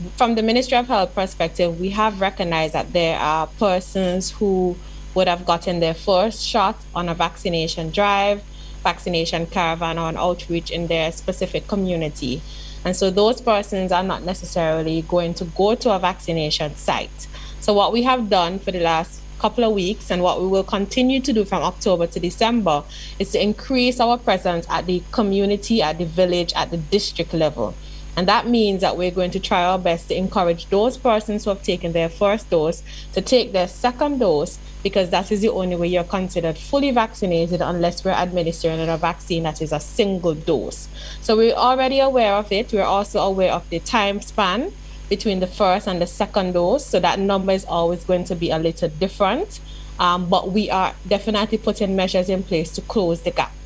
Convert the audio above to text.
from the Ministry of Health perspective, we have recognized that there are persons who would have gotten their first shot on a vaccination drive, vaccination caravan, or an outreach in their specific community. And so those persons are not necessarily going to go to a vaccination site. So what we have done for the last couple of weeks and what we will continue to do from October to December is to increase our presence at the community, at the village, at the district level. And that means that we're going to try our best to encourage those persons who have taken their first dose to take their second dose, because that is the only way you're considered fully vaccinated unless we're administering a vaccine that is a single dose. So we're already aware of it. We're also aware of the time span between the first and the second dose. So that number is always going to be a little different. But we are definitely putting measures in place to close the gap.